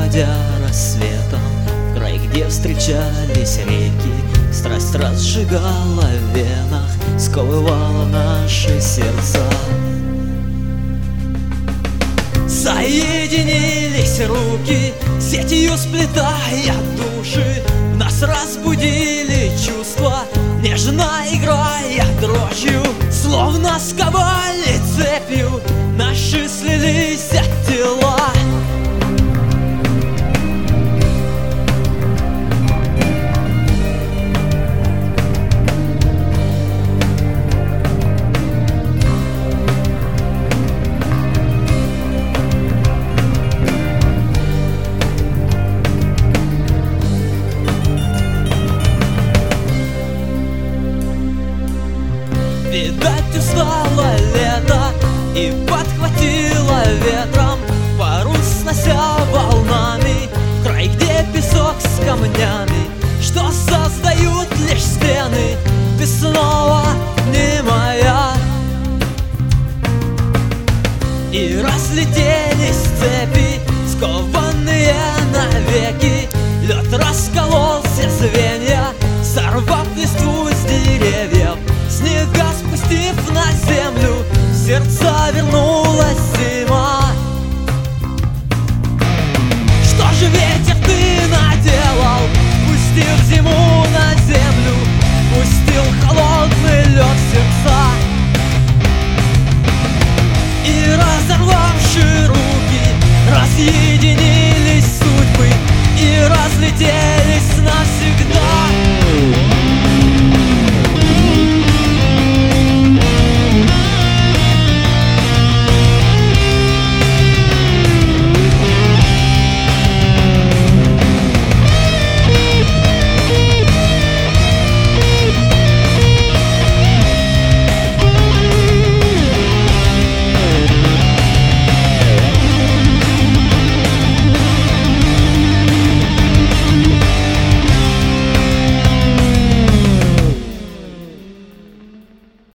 уходя рассветом, в край, где встречались реки, страсть разжигала в венах, сковывала наши сердца. Соединились руки, сетью сплетая души, нас разбудили чувства, нежно играя дрожью. Словно сковали цепью, наши слились от тела. Видать, устало лето и подхватило ветром, парус снося волнами, в край, где песок с камнями, что создают лишь стены. Ты снова не моя. И разлетелись цепи, скованные навеки. Лед раскололся звенья, сорвав листву с деревьев. Снега спустив на землю, сердца вернулись.